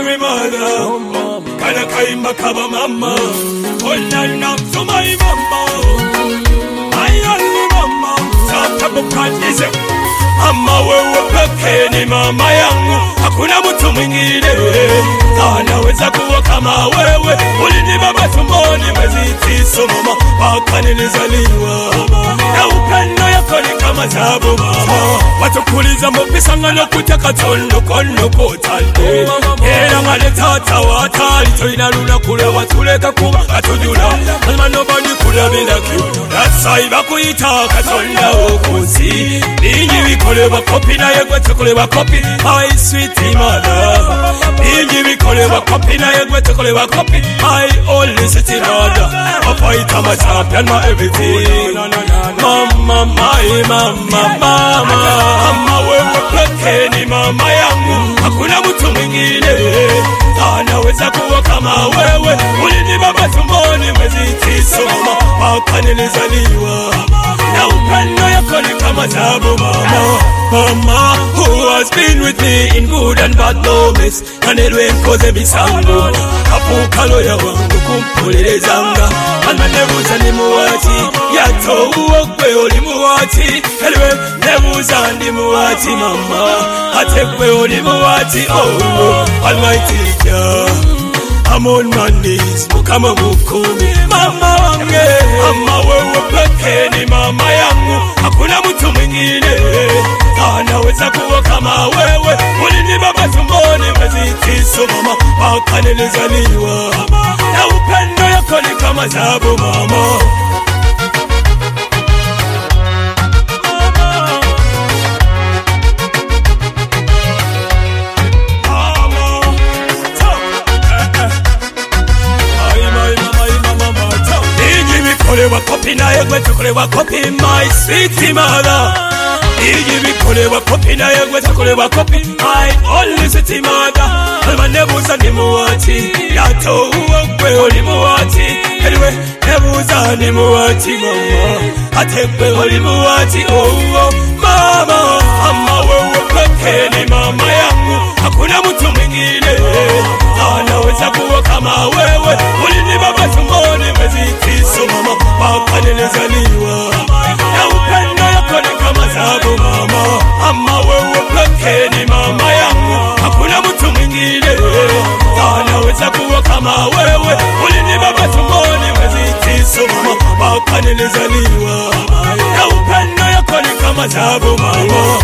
me mother. Kana kaimba kaba mama. All up to my mama. My only mama. Santa Bukatize. Mama wewe pekee ni mama yangu. Hakuna mtu mwingine. Anaweza kuwa kama wewe. Ulinibeba tumboni mwezi 9 mama. Mpaka nilizaliwa. Na upendo yako ni kama tabu mama. Watukuliza mbopisa no kutaka tondo kono kotande. Era ngale tata watali toina luna kule watuleka kuba atujula. Alma nobody could have been like you. That's why bakuita katonda okusi. Ninyi bikole bakopi na yegwe tukole bakopi. My sweet mother. Ninyi bikole bakopi na yegwe tukole bakopi. My only city mother. Papa ita my champion my everything. Mama my mama. Mama wewe pekee ni mama yangu. Hakuna mtu mwingine anaweza kuwa kama wewe. Ulinibeba tumboni mwezi 9 mama. Mpaka nilizaliwa. Na upendo yako ni kama tabu mama. Mama who has been with me in good and bad moments. Kanelwe nkoze misango. Kapuka loya wangu kumpulelezanga. Almanebuza ni muwati. Yato uokwe oli muwati. Elwe nebuza ndi muwati mama. Atekwe oli muwati. Oh Almighty God, I'm on my knees. Mukama mukumi mama wange. Mama wewe pekee ni mama yangu. Hakuna mtu mwingine anaweza kuwa kama wewe. Ulinibeba tumboni mwezi 9 mama. Mpaka nilizaliwa. Na upendo yako ni kama tabu mama. Wakopi na yegwe tukole wakopi my sweet mother. Iji bikole wakopi na yegwe tukole wakopi my only sweet mother. Alma nebuza ni muwati. Yato uokwe oli muwati. Anyway nebuza ni muwati mama. Atekwe oli muwati. Oh mama. Mama wewe pekee ni mama yangu. Hakuna mtu mwingine anaweza kuwa kama wewe. Ulinibeba tumboni mwezi 9 mama. Mpaka nilizaliwa. Na upendo yako ni kama tabu mama. Mama wewe pekee ni mama yangu. Hakuna mtu mwingine anaweza kuwa kama wewe. Ulinibeba tumboni mwezi 9 mama. Mpaka nilizaliwa. Na upendo yako ni kama tabu mama.